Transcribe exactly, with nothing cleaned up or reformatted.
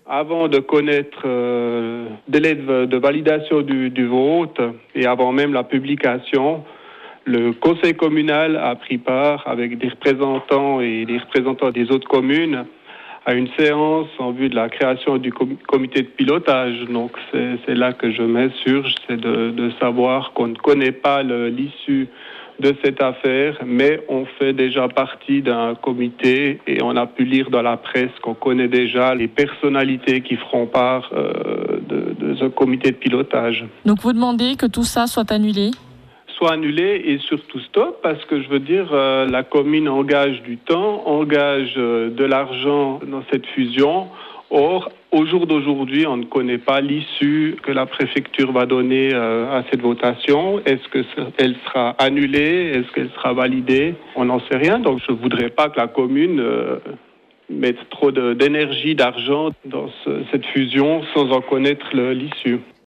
Avant de connaître euh, le délai de, de validation du, du vote et avant même la publication, le conseil communal a pris part avec des représentants et des représentants des autres communes à une séance en vue de la création du com- comité de pilotage. Donc c'est, c'est là que je m'insurge, c'est de, de savoir qu'on ne connaît pas le, l'issue de cette affaire, mais on fait déjà partie d'un comité et on a pu lire dans la presse qu'on connaît déjà les personnalités qui feront part euh, de, de ce comité de pilotage. Donc vous demandez que tout ça soit annulé ? Soit annulé et surtout stop, parce que je veux dire, euh, la commune engage du temps, engage euh, de l'argent dans cette fusion. Or, au jour d'aujourd'hui, on ne connaît pas l'issue que la préfecture va donner euh, à cette votation. Est-ce qu'elle sera annulée? Est-ce qu'elle sera validée? On n'en sait rien, donc je ne voudrais pas que la commune euh, mette trop de, d'énergie, d'argent dans ce, cette fusion sans en connaître le, l'issue.